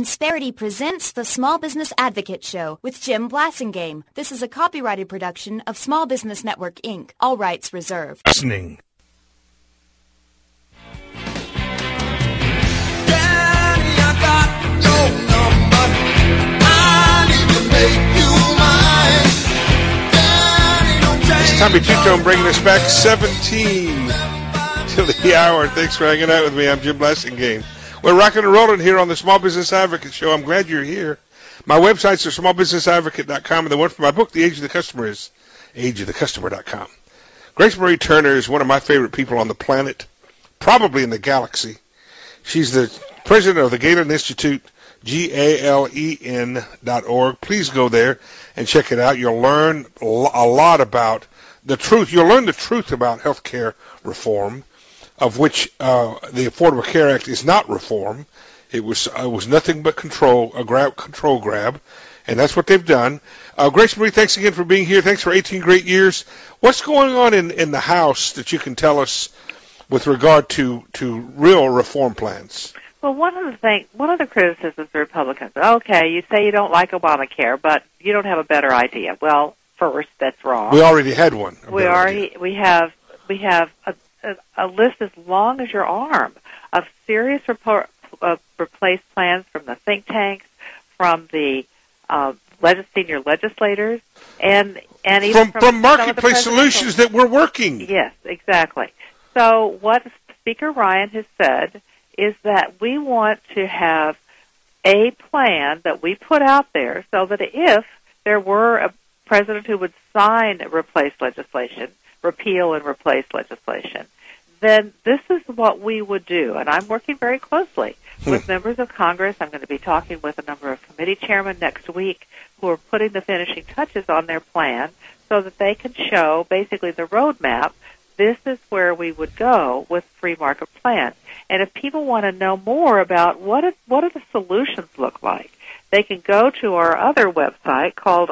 Insperity presents the Small Business Advocate Show with Jim Blasingame. This is a copyrighted production of Small Business Network, Inc. All rights reserved. Listening. Daddy, I got your number. I need to make you mine. Daddy, don't change. It's Tommy Two-Tone bringing us back 17 till the hour. Thanks for hanging out with me. I'm Jim Blasingame. We're rocking and rolling here on the Small Business Advocate Show. I'm glad you're here. My websites are smallbusinessadvocate.com, and the one for my book, The Age of the Customer, is ageofthecustomer.com. Grace Marie Turner is one of my favorite people on the planet, probably in the galaxy. She's the president of the Galen Institute, GALEN.org. Please go there and check it out. You'll learn a lot about the truth. You'll learn the truth about health care reform, of which the Affordable Care Act is not reform. It was nothing but control grab, and that's what they've done. Grace Marie, thanks again for being here. Thanks for 18 great years. What's going on in the House that you can tell us with regard to real reform plans? Well, one of the criticisms of the Republicans, okay, you say you don't like Obamacare, but you don't have a better idea. Well, first, that's wrong. We already had one. We have a list as long as your arm of serious replace plans from the think tanks, from the senior legislators, and even from marketplace solutions that were working. Yes, exactly. So what Speaker Ryan has said is that we want to have a plan that we put out there so that if there were a president who would sign replace legislation, repeal and replace legislation, then this is what we would do. And I'm working very closely with members of Congress. I'm going to be talking with a number of committee chairmen next week who are putting the finishing touches on their plan so that they can show basically the roadmap. This is where we would go with free market plans. And if people want to know more about what do the solutions look like, they can go to our other website called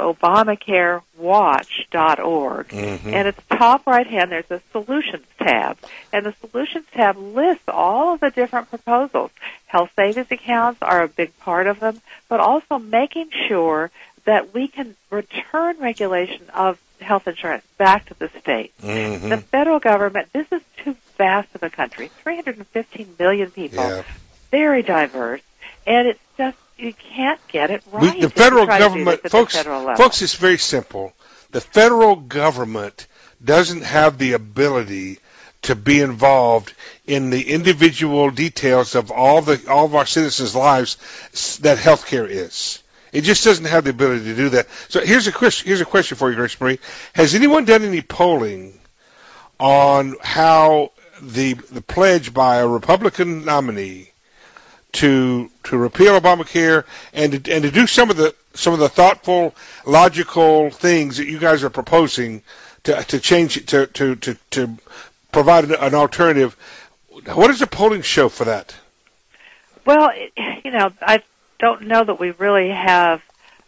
ObamacareWatch.org. Mm-hmm. And at the top right hand, there's a Solutions tab. And the Solutions tab lists all of the different proposals. Health savings accounts are a big part of them, but also making sure that we can return regulation of health insurance back to the states. Mm-hmm. The federal government, this is too vast of a country, 315 million people, very diverse, and it's just, you can't get it right. The federal government, folks, it's very simple. The federal government doesn't have the ability to be involved in the individual details of all of our citizens' lives that healthcare is. It just doesn't have the ability to do that. So here's a question for you, Grace Marie. Has anyone done any polling on how the pledge by a Republican nominee to repeal Obamacare and to do some of the thoughtful, logical things that you guys are proposing to change it to provide an alternative? What does the polling show for that? Well, I don't know that we really have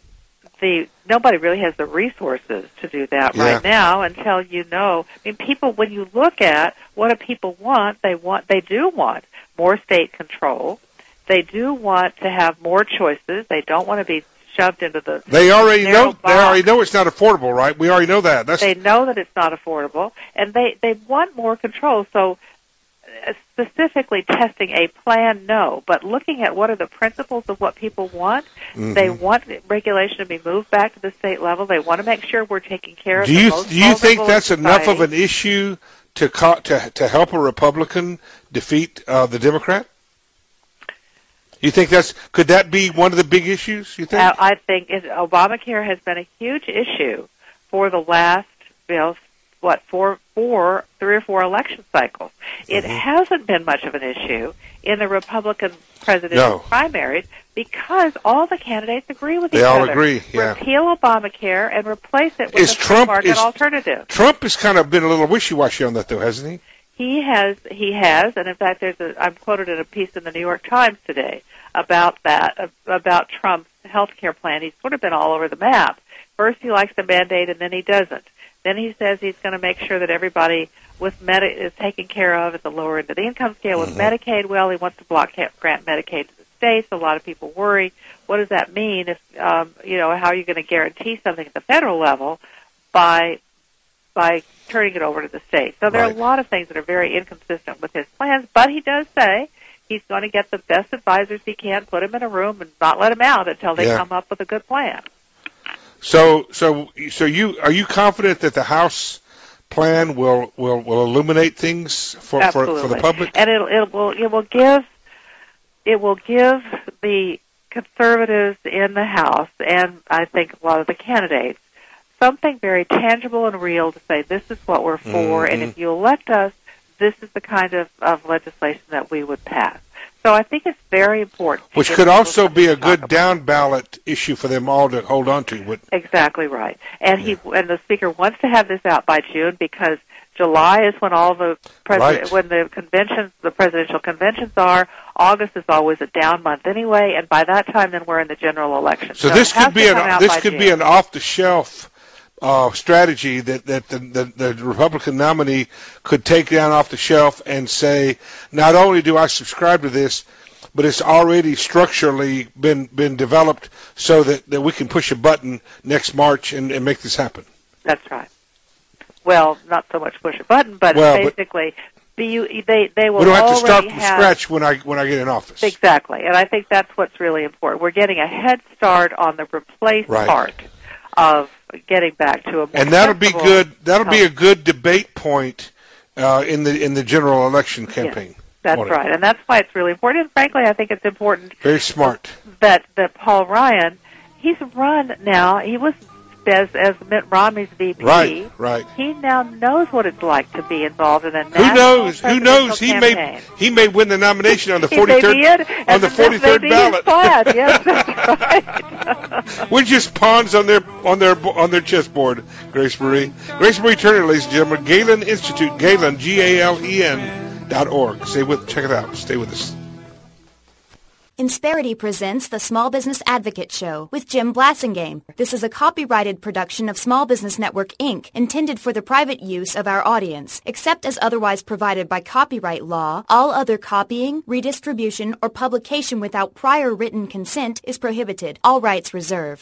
nobody really has the resources to do that right now until people, when you look at what do people want, they do want more state control. They do want to have more choices. They don't want to be shoved into the They already know it's not affordable, right? We already know that. They know that it's not affordable, and they want more control. So specifically testing a plan, no. But looking at what are the principles of what people want, they want regulation to be moved back to the state level. They want to make sure we're taking care of the most vulnerable. Do you think that's enough of an issue to help a Republican defeat the Democrat? You think could that be one of the big issues, you think? I think Obamacare has been a huge issue for the last, 3 or 4 election cycles. It hasn't been much of an issue in the Republican presidential primaries because all the candidates agree with each other. They all agree, Repeal Obamacare and replace it with a free market alternative. Trump has kind of been a little wishy-washy on that, though, hasn't he? He has, and in fact, I'm quoted in a piece in the New York Times today about that, about Trump's health care plan. He's sort of been all over the map. First he likes the Band-Aid, and then he doesn't. Then he says he's going to make sure that everybody with is taken care of at the lower end of the income scale with Medicaid. Well, he wants to block grant Medicaid to the states. A lot of people worry, what does that mean if, how are you going to guarantee something at the federal level by turning it over to the states? So there are a lot of things that are very inconsistent with his plans, but he does say he's going to get the best advisors he can, put them in a room, and not let them out until they come up with a good plan. So are you confident that the House plan will illuminate things for the public? And it will give the conservatives in the House, and I think a lot of the candidates, something very tangible and real to say, this is what we're for, and if you elect us, this is the kind of legislation that we would pass. So I think it's very important. Which could also be a good down-ballot issue for them all to hold on to. Exactly right. And and the Speaker wants to have this out by June because July is when all the when the presidential conventions are. August is always a down month anyway, and by that time, then we're in the general election. So this could be an off-the-shelf strategy that the Republican nominee could take down off the shelf and say, not only do I subscribe to this, but it's already structurally been developed so that we can push a button next March and make this happen. That's right. Well, not so much push a button, but basically they will. We don't have to start from scratch when I get in office. Exactly, and I think that's what's really important. We're getting a head start on the replace part of getting back to a more and that'll be good. That'll be a good debate point in the general election campaign. Yes, that's right, and that's why it's really important. And frankly, I think it's important. Very smart. That Paul Ryan, he's run now. He was as Mitt Romney's VP. Right. He now knows what it's like to be involved in a national Who knows? Campaign. He may win the nomination on the 43rd the 43rd ballot. Yes, that's right. We're just pawns on their chessboard, Grace Marie. Grace Marie Turner, ladies and gentlemen, Galen Institute, Galen GALEN.org. Check it out. Stay with us. Insperity presents the Small Business Advocate Show with Jim Blasingame. This is a copyrighted production of Small Business Network, Inc., intended for the private use of our audience. Except as otherwise provided by copyright law, all other copying, redistribution, or publication without prior written consent is prohibited. All rights reserved.